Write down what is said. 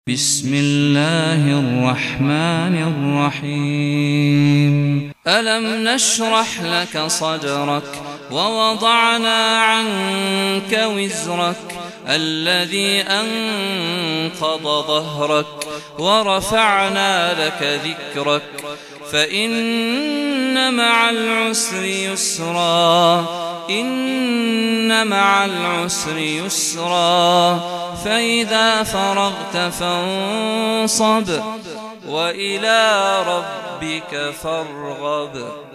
بسم الله الرحمن الرحيم ألم نشرح لك صدرك ووضعنا عنك وزرك الذي أنقض ظهرك ورفعنا لك ذكرك فإن مع العسر يسرا إن مع العسر يسرا فإذا فرغت فانصب وإلى ربك فارغب.